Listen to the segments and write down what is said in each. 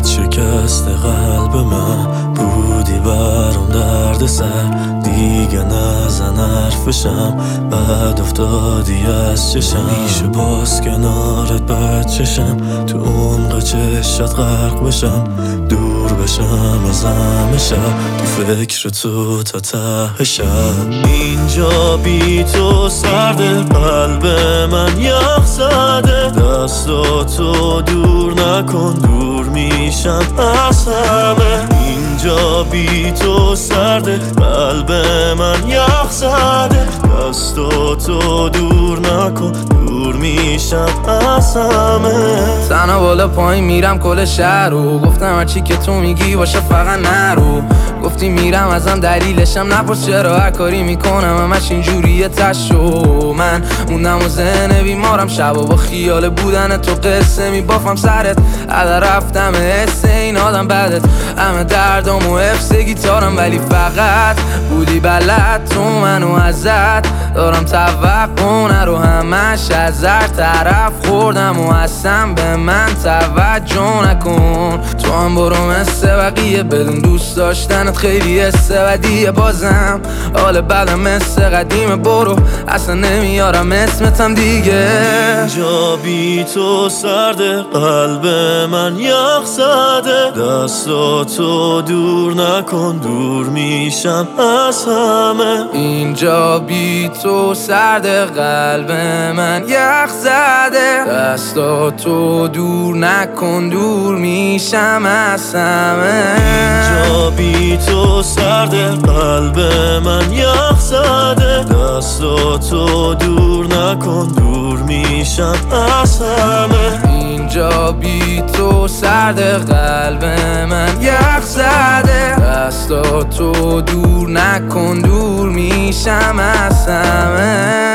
شکست قلب من بودی برام درد سر، دیگه نزن حرفشم بعد افتادی از چشم. میشه باز کنارت بچشم، تو عمق چشات غرق بشم، دور بشم از همه شب، تو فکر تو تا ته شب. اینجا بی تو سرده، قلب من یخ زده، دستاتو دور نکن، دور میشم از همه. اینجا بی تو سرده، قلب من یخ زده، دستاتو دور نکن، دور میشم از همه. تنها بالا پایین میرم کل شهر رو، گفتم هرچی که تو میگی باشه فقط نرو. گفتی میرم ازم دلیلشم نپرس چرا، هر کاری میکنم همش اینجوریه تشو. من موندم و ذهن بیمارم، شبا با خیال بودن تو قصه میبافم سرت، عدا رفتم حس این آدم بدت، همه دردام و حفظ گیتارم، ولی فقط بودی بلد تو منو ازت دارم توقع نرو، همش از هر طرف خوردم و اصلا به من توجه نکن. تو هم برو مثل بقیه بدون دوست داشتنت خیلی استودیه، بازم حال بدم مثل قدیم، برو اصلا نمیارم اسمتم دیگه. اینجا بی تو سرده، قلب من یخ زده، دستاتو دور نکن، دور میشم از همه. اینجا بی تو سرده، قلب من یخ زده، دستاتو دور نکن، دور میشم از همه. اینجا بی تو سرده، قلب من یخ زده، دستاتو دور نکن، دور میشم از همه. اینجا بی تو سرده، قلب من یخ زده، دستاتو دور نکن، دور میشم از همه.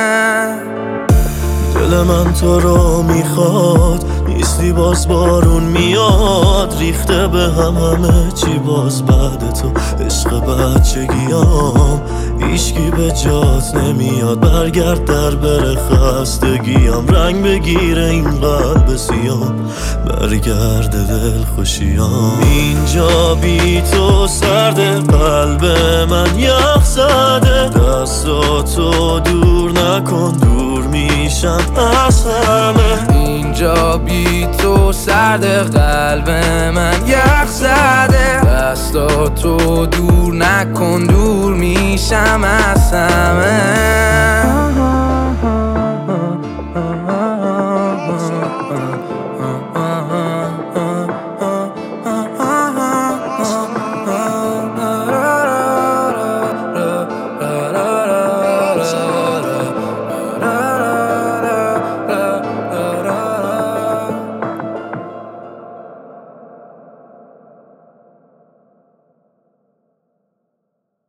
دل من تو رو میخواد، نیستی باز بارون میاد، ریخته به همه چی باز بعد تو، عشق بچگیام هیچکی به جات نمیاد، برگرد در بره خستگیام، رنگ بگیره این قلب سیام، برگرد دل خوشیام. اینجا بی تو سرده، قلب من یخ زده، دستاتو دور نکن، دور میشم از همه. اینجا بی تو سرده، قلب من یخ زده، دستاتو دور نکن، دور میشم از همه.